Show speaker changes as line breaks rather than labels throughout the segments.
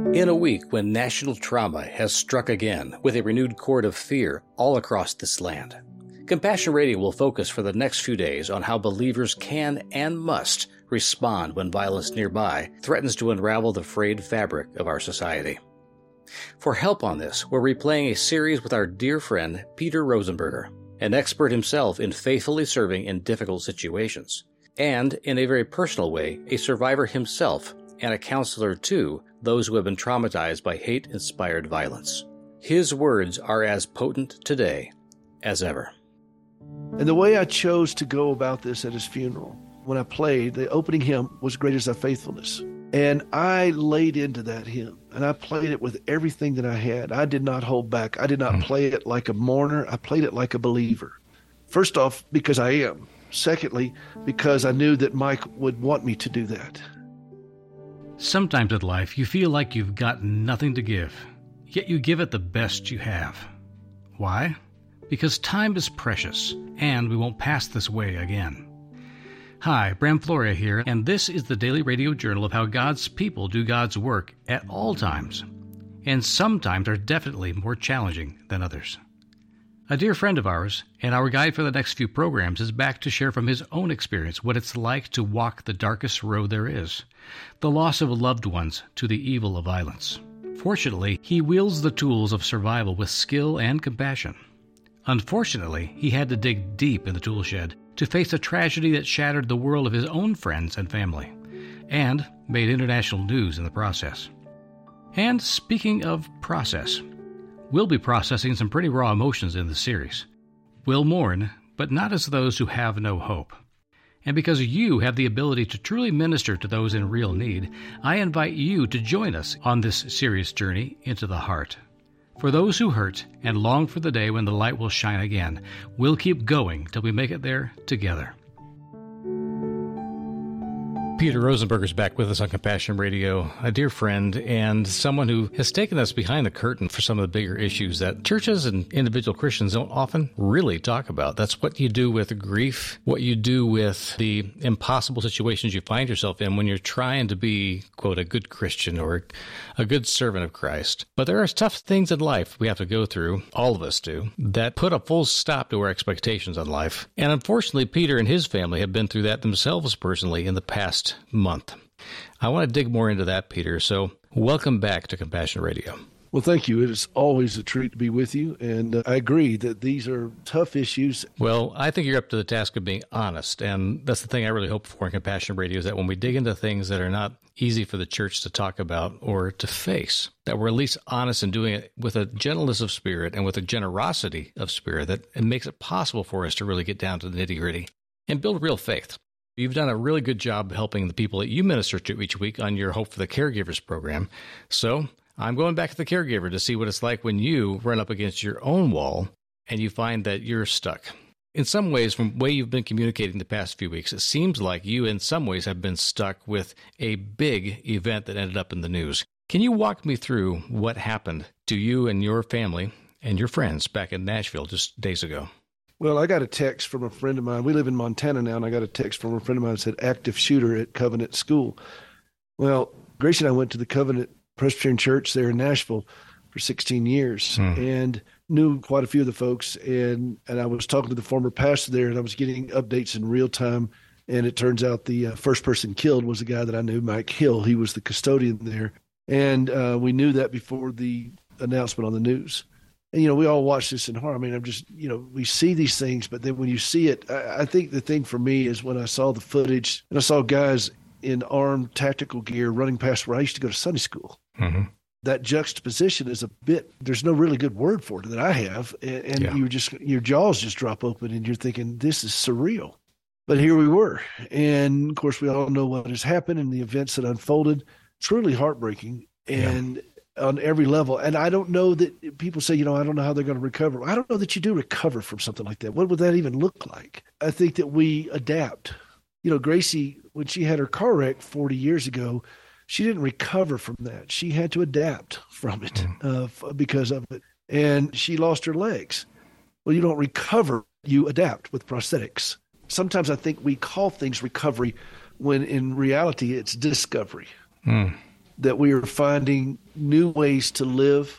In a week when national trauma has struck again with a renewed chord of fear all across this land, Compassion Radio will focus for the next few days on how believers can and must respond when violence nearby threatens to unravel the frayed fabric of our society. For help on this, we're replaying a series with our dear friend Peter Rosenberger, an expert himself in faithfully serving in difficult situations, and, in a very personal way, a survivor himself and a counselor to those who have been traumatized by hate-inspired violence. His words are as potent today as ever.
And the way I chose to go about this at his funeral, when I played, the opening hymn was Great Is Thy Faithfulness. And I laid into that hymn, and I played it with everything that I had. I did not hold back. I did not play it like a mourner. I played it like a believer. First off, because I am. Secondly, because I knew that Mike would want me to do that.
Sometimes in life, you feel like you've got nothing to give, yet you give it the best you have. Why? Because time is precious, and we won't pass this way again. Hi, Bram Floria here, and this is the Daily Radio Journal of how God's people do God's work at all times, and sometimes are definitely more challenging than others. A dear friend of ours, and our guide for the next few programs, is back to share from his own experience what it's like to walk the darkest road there is, the loss of loved ones to the evil of violence. Fortunately, he wields the tools of survival with skill and compassion. Unfortunately, he had to dig deep in the tool shed to face a tragedy that shattered the world of his own friends and family, and made international news in the process. And speaking of process, we'll be processing some pretty raw emotions in the series. We'll mourn, but not as those who have no hope. And because you have the ability to truly minister to those in real need, I invite you to join us on this serious journey into the heart. For those who hurt and long for the day when the light will shine again, we'll keep going till we make it there together. Peter Rosenberger is back with us on Compassion Radio, a dear friend and someone who has taken us behind the curtain for some of the bigger issues that churches and individual Christians don't often really talk about. That's what you do with grief, what you do with the impossible situations you find yourself in when you're trying to be, quote, a good Christian or a good servant of Christ. But there are tough things in life we have to go through, all of us do, that put a full stop to our expectations on life. And unfortunately, Peter and his family have been through that themselves personally in the past month. I want to dig more into that, Peter, so welcome back to Compassion Radio.
Well, thank you. It is always a treat to be with you, and I agree that these are tough issues.
Well, I think you're up to the task of being honest, and that's the thing I really hope for in Compassion Radio, is that when we dig into things that are not easy for the church to talk about or to face, that we're at least honest in doing it with a gentleness of spirit and with a generosity of spirit that it makes it possible for us to really get down to the nitty-gritty and build real faith. You've done a really good job helping the people that you minister to each week on your Hope for the Caregivers program. So I'm going back to the caregiver to see what it's like when you run up against your own wall and you find that you're stuck. In some ways, from the way you've been communicating the past few weeks, it seems like you in some ways have been stuck with a big event that ended up in the news. Can you walk me through what happened to you and your family and your friends back in Nashville just days ago?
Well, I got a text from a friend of mine. We live in Montana now, and I got a text from a friend of mine that said active shooter at Covenant School. Well, Grace and I went to the Covenant Presbyterian Church there in Nashville for 16 years and knew quite a few of the folks. And I was talking to the former pastor there, and I was getting updates in real time. And it turns out the first person killed was a guy that I knew, Mike Hill. He was the custodian there. And we knew that before the announcement on the news. And, we all watch this in horror. I mean, we see these things, but then when you see it, I think the thing for me is when I saw the footage and I saw guys in armed tactical gear running past where I used to go to Sunday school. Mm-hmm. That juxtaposition is there's no really good word for it that I have. And your jaws just drop open and you're thinking, this is surreal. But here we were. And of course, we all know what has happened and the events that unfolded. It's really heartbreaking. And on every level. And I don't know that people say, I don't know how they're going to recover. I don't know that you do recover from something like that. What would that even look like? I think that we adapt. Gracie, when she had her car wreck 40 years ago, she didn't recover from that. She had to adapt from it because of it. And she lost her legs. Well, you don't recover, you adapt with prosthetics. Sometimes I think we call things recovery when in reality it's discovery. that we are finding new ways to live,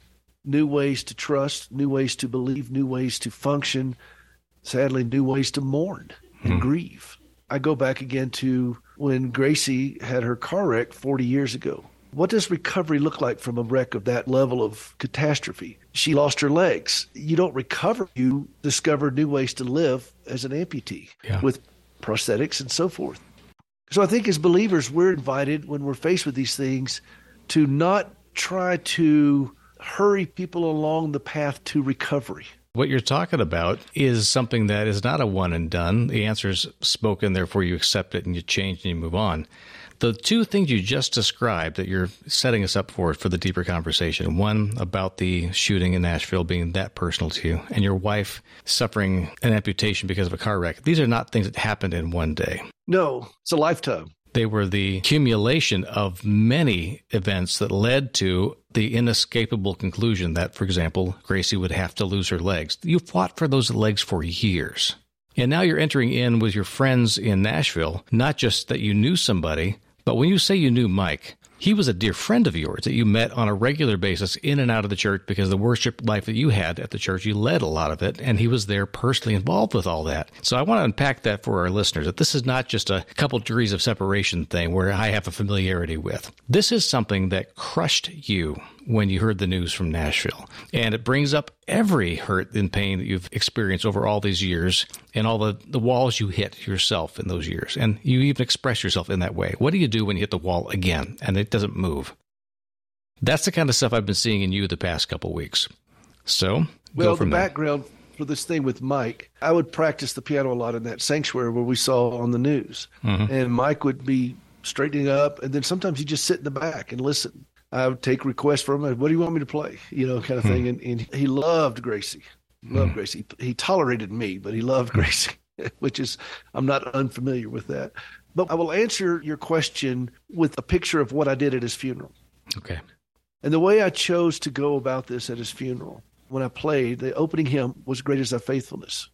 new ways to trust, new ways to believe, new ways to function, sadly, new ways to mourn and grieve. I go back again to when Gracie had her car wreck 40 years ago. What does recovery look like from a wreck of that level of catastrophe? She lost her legs. You don't recover. You discover new ways to live as an amputee with prosthetics and so forth. So I think as believers, we're invited when we're faced with these things to not try to hurry people along the path to recovery.
What you're talking about is something that is not a one and done. The answer's spoken, therefore you accept it and you change and you move on. The two things you just described that you're setting us up for the deeper conversation, one about the shooting in Nashville being that personal to you, and your wife suffering an amputation because of a car wreck. These are not things that happened in one day.
No, it's a lifetime.
They were the accumulation of many events that led to the inescapable conclusion that, for example, Gracie would have to lose her legs. You fought for those legs for years. And now you're entering in with your friends in Nashville, not just that you knew somebody, but when you say you knew Mike, he was a dear friend of yours that you met on a regular basis in and out of the church because the worship life that you had at the church, you led a lot of it, and he was there personally involved with all that. So I want to unpack that for our listeners, that this is not just a couple degrees of separation thing where I have a familiarity with. This is something that crushed you when you heard the news from Nashville. And it brings up every hurt and pain that you've experienced over all these years and all the walls you hit yourself in those years. And you even express yourself in that way. What do you do when you hit the wall again and it doesn't move? That's the kind of stuff I've been seeing in you the past couple of weeks. So,
well, the background for this thing with Mike, I would practice the piano a lot in that sanctuary where we saw on the news. Mm-hmm. And Mike would be straightening up, and then sometimes he'd just sit in the back and listen. I would take requests from him. What do you want me to play? Kind of thing. And he loved Gracie. Gracie. He tolerated me, but he loved Gracie, which is, I'm not unfamiliar with that. But I will answer your question with a picture of what I did at his funeral.
Okay.
And the way I chose to go about this at his funeral, when I played, the opening hymn was Great Is Thy Faithfulness.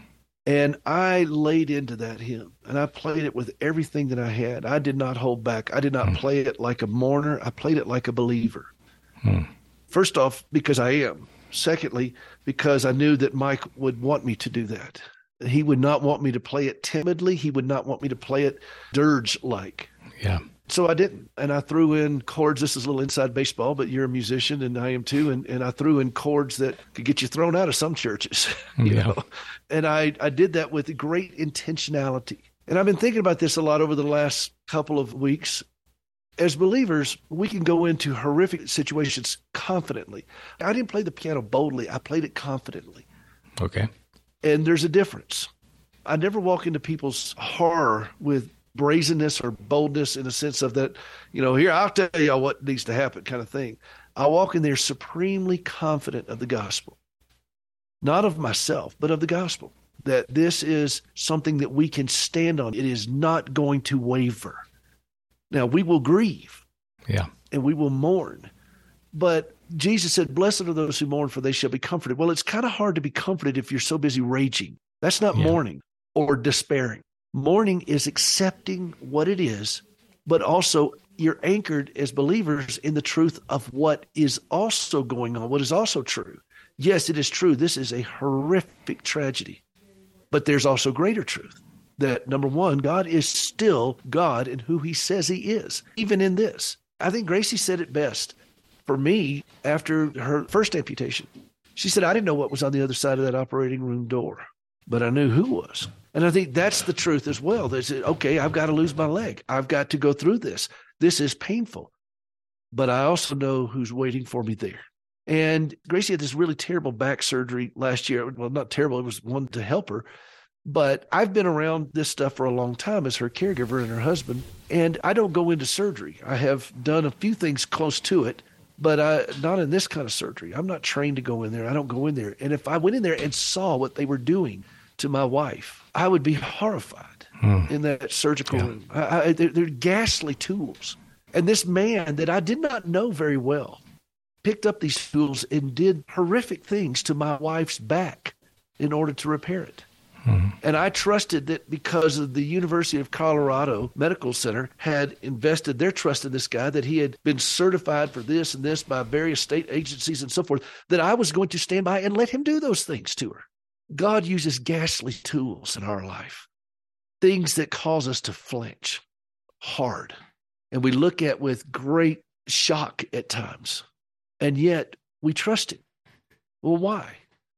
And I laid into that hymn, and I played it with everything that I had. I did not hold back. I did not play it like a mourner. I played it like a believer. First off, because I am. Secondly, because I knew that Mike would want me to do that. He would not want me to play it timidly. He would not want me to play it dirge-like.
Yeah.
So I didn't. And I threw in chords. This is a little inside baseball, but you're a musician and I am too. And I threw in chords that could get you thrown out of some churches. You know? And I did that with great intentionality. And I've been thinking about this a lot over the last couple of weeks. As believers, we can go into horrific situations confidently. I didn't play the piano boldly. I played it confidently.
Okay.
And there's a difference. I never walk into people's horror with brazenness or boldness in the sense of that, here, I'll tell y'all what needs to happen kind of thing. I walk in there supremely confident of the gospel, not of myself, but of the gospel, that this is something that we can stand on. It is not going to waver. Now, we will grieve and we will mourn, but Jesus said, blessed are those who mourn, for they shall be comforted. Well, it's kind of hard to be comforted if you're so busy raging. That's not mourning or despairing. Mourning is accepting what it is, but also you're anchored as believers in the truth of what is also going on, what is also true. Yes, it is true. This is a horrific tragedy, but there's also greater truth that, number one, God is still God in who he says he is, even in this. I think Gracie said it best for me after her first amputation. She said, I didn't know what was on the other side of that operating room door, but I knew who was. And I think that's the truth as well. They said, okay, I've got to lose my leg. I've got to go through this. This is painful. But I also know who's waiting for me there. And Gracie had this really terrible back surgery last year. Well, not terrible. It was one to help her. But I've been around this stuff for a long time as her caregiver and her husband. And I don't go into surgery. I have done a few things close to it, but not in this kind of surgery. I'm not trained to go in there. I don't go in there. And if I went in there and saw what they were doing to my wife, I would be horrified in that surgical room. They're ghastly tools. And this man that I did not know very well picked up these tools and did horrific things to my wife's back in order to repair it. And I trusted that because of the University of Colorado Medical Center had invested their trust in this guy, that he had been certified for this and this by various state agencies and so forth, that I was going to stand by and let him do those things to her. God uses ghastly tools in our life, things that cause us to flinch hard. And we look at with great shock at times. And yet we trust him. Well, why?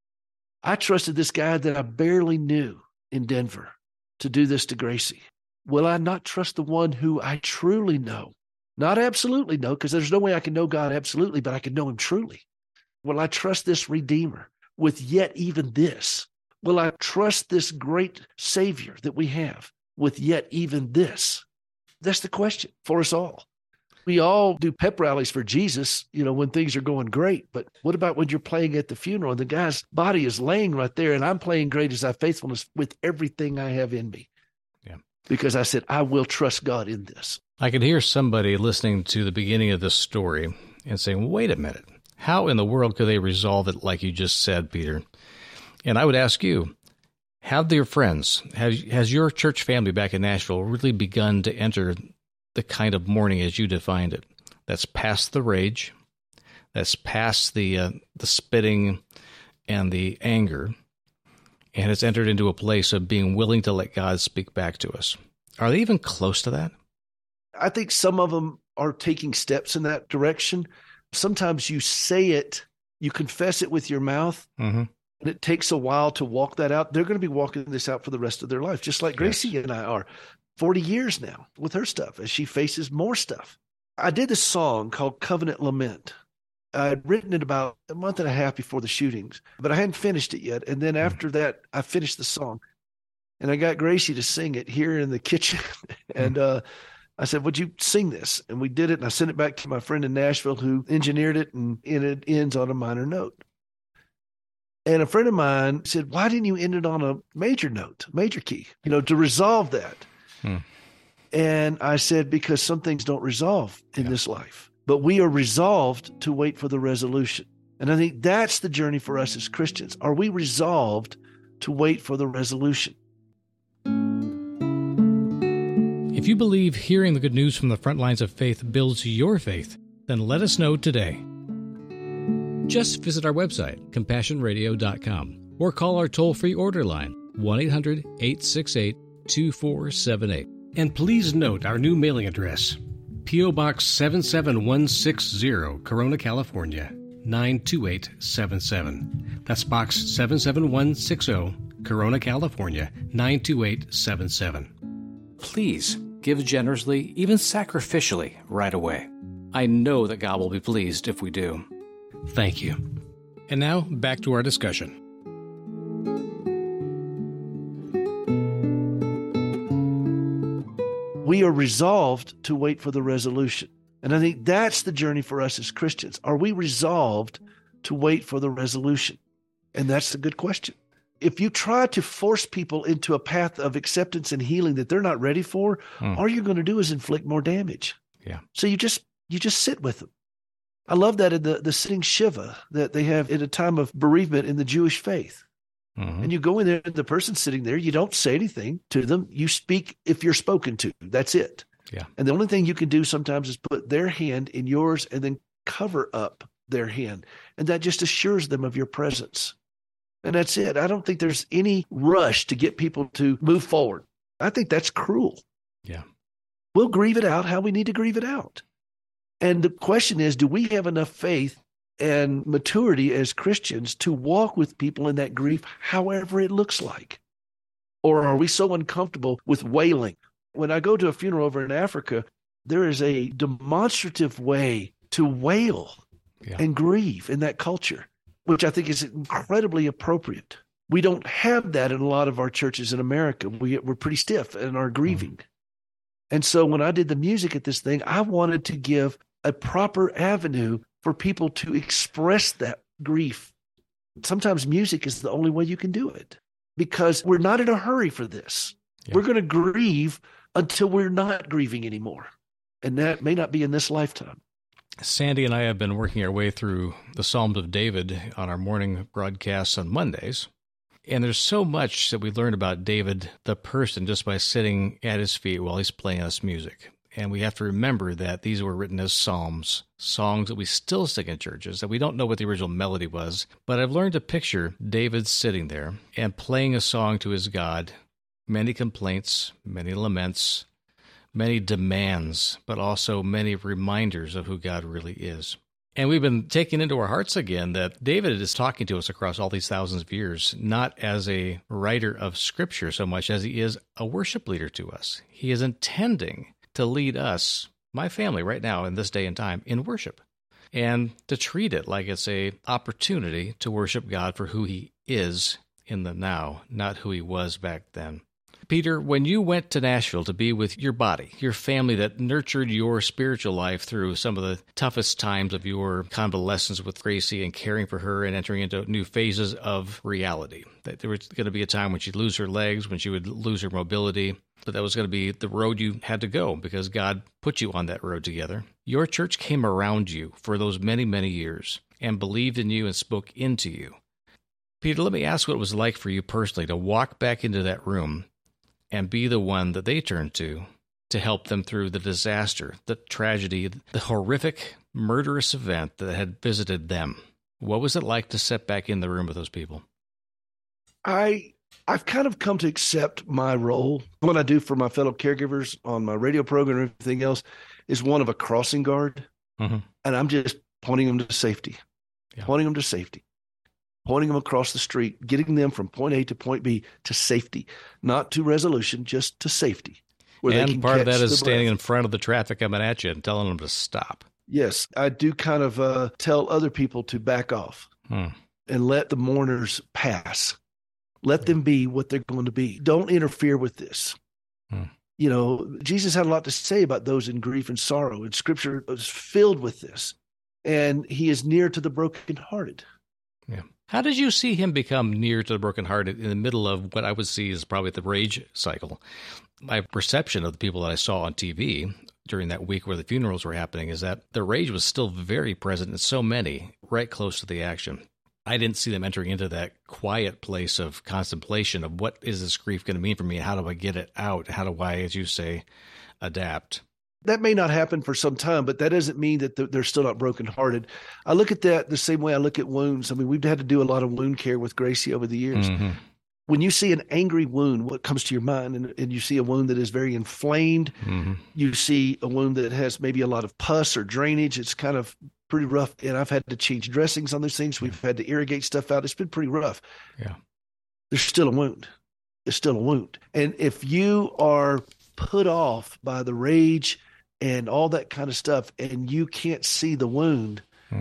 I trusted this guy that I barely knew in Denver to do this to Gracie. Will I not trust the one who I truly know? Not absolutely know, because there's no way I can know God absolutely, but I can know him truly. Will I trust this Redeemer with yet even this? Will I trust this great Savior that we have with yet even this? That's the question for us all. We all do pep rallies for Jesus, when things are going great. But what about when you're playing at the funeral and the guy's body is laying right there and I'm playing Great Is Thy Faithfulness with everything I have in me?
Yeah.
Because I said, I will trust God in this.
I could hear somebody listening to the beginning of this story and saying, wait a minute, how in the world could they resolve it like you just said, Peter? And I would ask you, have your friends, has your church family back in Nashville really begun to enter the kind of mourning as you defined it? That's past the rage, that's past the spitting and the anger, and it's entered into a place of being willing to let God speak back to us. Are they even close to that?
I think some of them are taking steps in that direction. Sometimes you say it, you confess it with your mouth, and it takes a while to walk that out. They're going to be walking this out for the rest of their life, just like Gracie and I are. 40 years now with her stuff as she faces more stuff. I did this song called Covenant Lament. I'd written it about a month and a half before the shootings, but I hadn't finished it yet. And then after that, I finished the song. And I got Gracie to sing it here in the kitchen. And I said, would you sing this? And we did it. And I sent it back to my friend in Nashville who engineered it, and it ends on a minor note. And a friend of mine said, why didn't you end it on a major note, major key, to resolve that? And I said, because some things don't resolve in this life, but we are resolved to wait for the resolution. And I think that's the journey for us as Christians. Are we resolved to wait for the resolution?
If you believe hearing the good news from the front lines of faith builds your faith, then let us know today. Just visit our website, CompassionRadio.com, or call our toll-free order line, 1-800-868-2478. And please note our new mailing address, P.O. Box 77160, Corona, California, 92877. That's Box 77160, Corona, California, 92877.
Please give generously, even sacrificially, right away. I know that God will be pleased if we do.
Thank you. And now, back to our discussion.
We are resolved to wait for the resolution. And I think that's the journey for us as Christians. Are we resolved to wait for the resolution? And that's the good question. If you try to force people into a path of acceptance and healing that they're not ready for, all you're going to do is inflict more damage.
Yeah.
So you just sit with them. I love that in the sitting Shiva that they have at a time of bereavement in the Jewish faith. And you go in there, and the person sitting there, you don't say anything to them. You speak if you're spoken to. That's it.
Yeah.
And the only thing you can do sometimes is put their hand in yours and then cover up their hand. And that just assures them of your presence. And that's it. I don't think there's any rush to get people to move forward. I think that's cruel.
Yeah.
We'll grieve it out how we need to grieve it out. And the question is, do we have enough faith and maturity as Christians to walk with people in that grief, however it looks like? Or are we so uncomfortable with wailing? When I go to a funeral over in Africa, there is a demonstrative way to wail and grieve in that culture, which I think is incredibly appropriate. We don't have that in a lot of our churches in America. We're pretty stiff in our grieving. And so when I did the music at this thing, I wanted to give a proper avenue for people to express that grief. Sometimes music is the only way you can do it because we're not in a hurry for this. Yeah. We're going to grieve until we're not grieving anymore. And that may not be in this lifetime.
Sandy and I have been working our way through the Psalms of David on our morning broadcasts on Mondays. And there's so much that we learn about David, the person, just by sitting at his feet while he's playing us music. And we have to remember that these were written as psalms, songs that we still sing in churches, that we don't know what the original melody was. But I've learned to picture David sitting there and playing a song to his God, many complaints, many laments, many demands, but also many reminders of who God really is. And we've been taking into our hearts again that David is talking to us across all these thousands of years, not as a writer of Scripture so much as he is a worship leader to us. He is intending to lead us, my family right now in this day and time, in worship, and to treat it like it's a opportunity to worship God for who he is in the now, not who he was back then. Peter, when you went to Nashville to be with your body, your family that nurtured your spiritual life through some of the toughest times of your convalescence with Gracie and caring for her and entering into new phases of reality, that there was going to be a time when she'd lose her legs, when she would lose her mobility, but that was going to be the road you had to go because God put you on that road together. Your church came around you for those many, many years and believed in you and spoke into you. Peter, let me ask what it was like for you personally to walk back into that room and be the one that they turned to help them through the disaster, the tragedy, the horrific, murderous event that had visited them. What was it like to sit back in the room with those people?
I've kind of come to accept my role. What I do for my fellow caregivers on my radio program and everything else is one of a crossing guard. Mm-hmm. And I'm just pointing them to safety, pointing them across the street, getting them from point A to point B to safety, not to resolution, just to safety.
And part of that is standing in front of the traffic coming at you and telling them to stop.
Yes, I do kind of tell other people to back off and let the mourners pass. Let them be what they're going to be. Don't interfere with this. You know, Jesus had a lot to say about those in grief and sorrow, and Scripture is filled with this. And he is near to the brokenhearted.
Yeah. How did you see him become near to the brokenhearted in the middle of what I would see as probably the rage cycle? My perception of the people that I saw on TV during that week where the funerals were happening is that the rage was still very present in so many, right close to the action. I didn't see them entering into that quiet place of contemplation of what is this grief going to mean for me? How do I get it out? How do I, as you say, adapt?
That may not happen for some time, but that doesn't mean that they're still not brokenhearted. I look at that the same way I look at wounds. I mean, we've had to do a lot of wound care with Gracie over the years. Mm-hmm. When you see an angry wound, what comes to your mind? And you see a wound that is very inflamed. Mm-hmm. You see a wound that has maybe a lot of pus or drainage. It's kind of pretty rough. And I've had to change dressings on those things. We've had to irrigate stuff out. It's been pretty rough. Yeah. There's still a wound. It's still a wound. And if you are put off by the rage and all that kind of stuff, and you can't see the wound,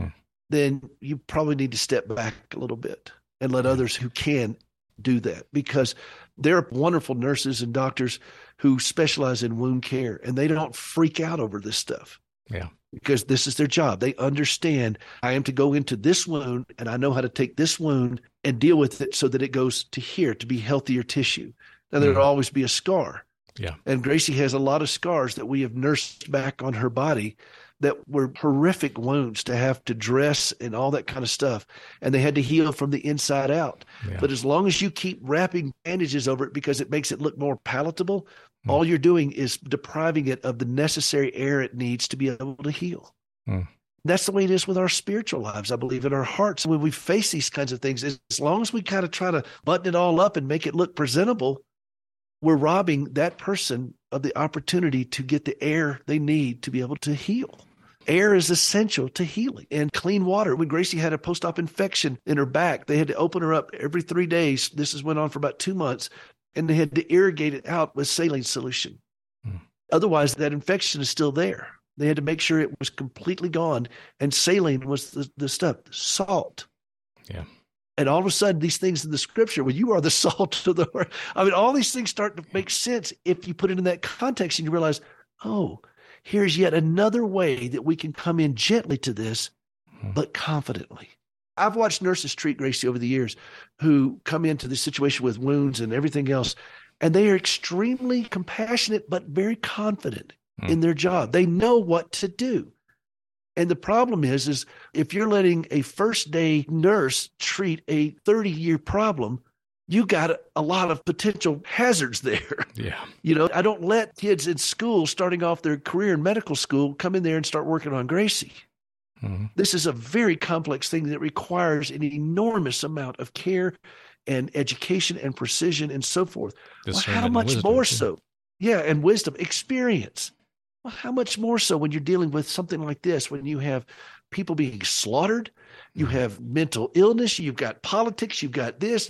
then you probably need to step back a little bit and let others who can do that, because there are wonderful nurses and doctors who specialize in wound care, and they don't freak out over this stuff. Yeah. Because this is their job. They understand I am to go into this wound, and I know how to take this wound and deal with it so that it goes to here to be healthier tissue. Now, there'll always be a scar. Yeah. And Gracie has a lot of scars that we have nursed back on her body that were horrific wounds to have to dress and all that kind of stuff. And they had to heal from the inside out. Yeah. But as long as you keep wrapping bandages over it because it makes it look more palatable, all you're doing is depriving it of the necessary air it needs to be able to heal. That's the way it is with our spiritual lives, I believe, in our hearts. When we face these kinds of things, as long as we kind of try to button it all up and make it look presentable, we're robbing that person of the opportunity to get the air they need to be able to heal. Air is essential to healing, and clean water. When Gracie had a post-op infection in her back, they had to open her up every 3 days. This has went on for about 2 months, and they had to irrigate it out with saline solution. Otherwise, that infection is still there. They had to make sure it was completely gone, and saline was the stuff, salt. Yeah. And all of a sudden, these things in the Scripture, well, you are the salt of the earth. I mean, all these things start to make sense if you put it in that context and you realize, oh, here's yet another way that we can come in gently to this, but confidently. I've watched nurses treat Gracie over the years who come into this situation with wounds and everything else, and they are extremely compassionate, but very confident in their job. They know what to do. And the problem is if you're letting a first-day nurse treat a 30-year problem, you got a lot of potential hazards there.
Yeah.
I don't let kids in school starting off their career in medical school come in there and start working on Gracie. Mm-hmm. This is a very complex thing that requires an enormous amount of care and education and precision and so forth. Well, how much more so? Yeah, and wisdom, experience. Well, how much more so when you're dealing with something like this, when you have people being slaughtered, you have mental illness, you've got politics, you've got this.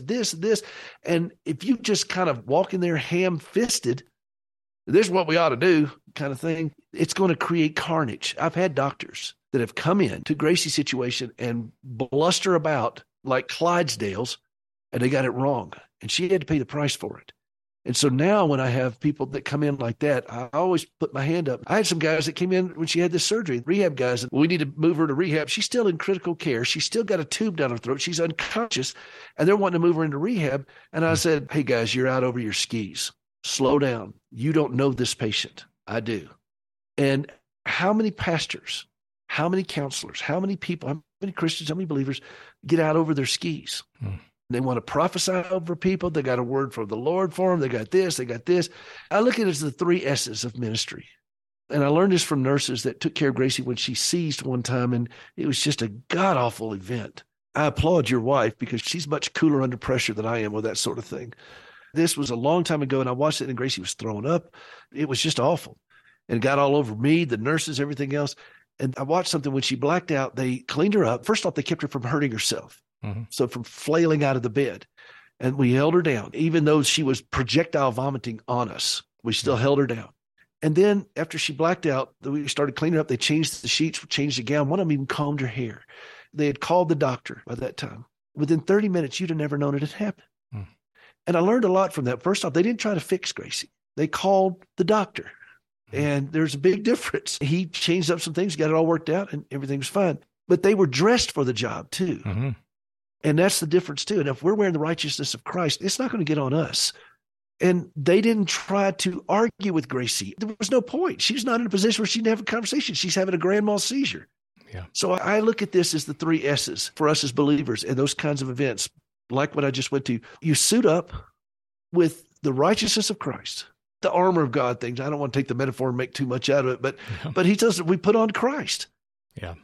And if you just kind of walk in there ham-fisted, this is what we ought to do kind of thing, it's going to create carnage. I've had doctors that have come in to Gracie's situation and bluster about like Clydesdales, and they got it wrong. And she had to pay the price for it. And so now when I have people that come in like that, I always put my hand up. I had some guys that came in when she had this surgery, rehab guys, and we need to move her to rehab. She's still in critical care. She's still got a tube down her throat. She's unconscious, and they're wanting to move her into rehab. And I said, hey, guys, you're out over your skis. Slow down. You don't know this patient. I do. And how many pastors, how many counselors, how many people, how many Christians, how many believers get out over their skis? They want to prophesy over people. They got a word from the Lord for them. They got this, they got this. I look at it as the 3 S's of ministry. And I learned this from nurses that took care of Gracie when she seized one time, and it was just a god-awful event. I applaud your wife because she's much cooler under pressure than I am with that sort of thing. This was a long time ago, and I watched it, and Gracie was throwing up. It was just awful. And it got all over me, the nurses, everything else. And I watched something when she blacked out. They cleaned her up. First off, they kept her from hurting herself. So from flailing out of the bed. And we held her down. Even though she was projectile vomiting on us, we still held her down. And then after she blacked out, we started cleaning her up. They changed the sheets, changed the gown. One of them even combed her hair. They had called the doctor by that time. Within 30 minutes, you'd have never known it had happened. And I learned a lot from that. First off, they didn't try to fix Gracie. They called the doctor. And there's a big difference. He changed up some things, got it all worked out, and everything was fine. But they were dressed for the job too. And that's the difference too. And if we're wearing the righteousness of Christ, it's not going to get on us. And they didn't try to argue with Gracie. There was no point. She's not in a position where she can have a conversation. She's having a grand mal seizure. Yeah. So I look at this as the 3 S's for us as believers and those kinds of events, like what I just went to. You suit up with the righteousness of Christ, the armor of God things. I don't want to take the metaphor and make too much out of it, but he tells us we put on Christ. Yeah.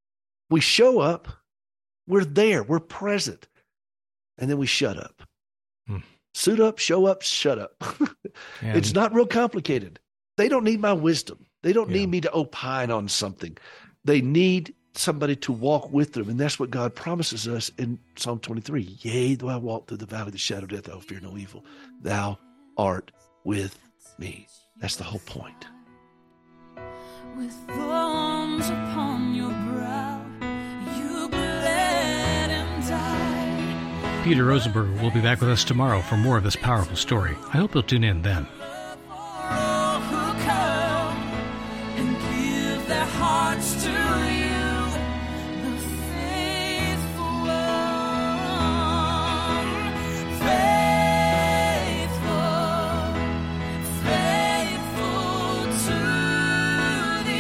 We show up. We're there. We're present. And then we shut up. Suit up, show up, shut up. It's not real complicated. They don't need my wisdom. They don't need me to opine on something. They need somebody to walk with them. And that's what God promises us in Psalm 23. Yea, though I walk through the valley of the shadow of death, I will fear no evil. Thou art with me. That's the whole point. With thorns upon your brow, you bled and died.
Peter Rosenberg will be back with us tomorrow for more of this powerful story. I hope you'll tune in then.
Hearts to you, the faithful one, faithful to the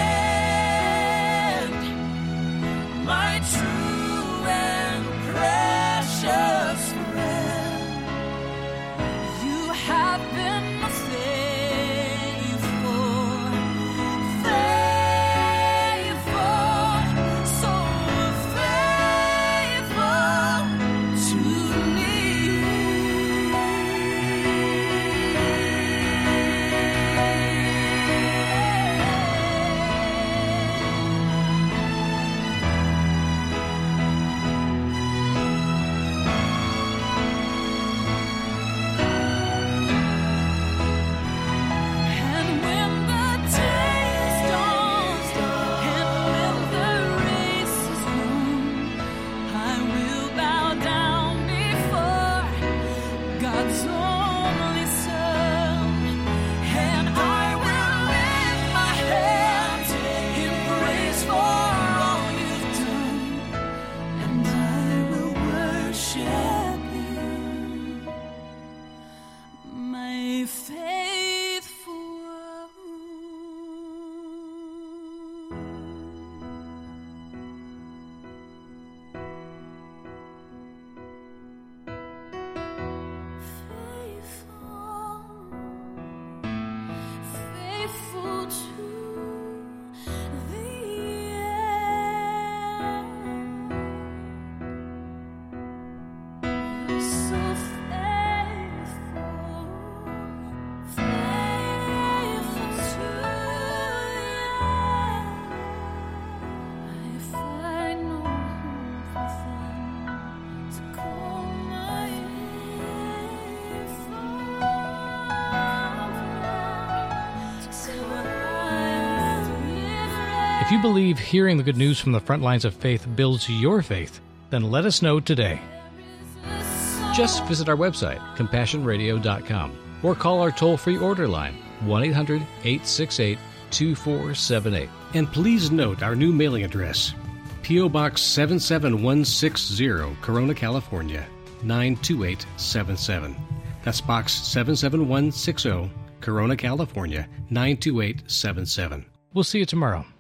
end, my true and precious friend. You have been faithful.
If you believe hearing the good news from the front lines of faith builds your faith, then let us know today. Just visit our website, CompassionRadio.com, or call our toll-free order line, 1-800-868-2478. And please note our new mailing address, P.O. Box 77160, Corona, California, 92877. That's Box 77160, Corona, California, 92877. We'll see you tomorrow.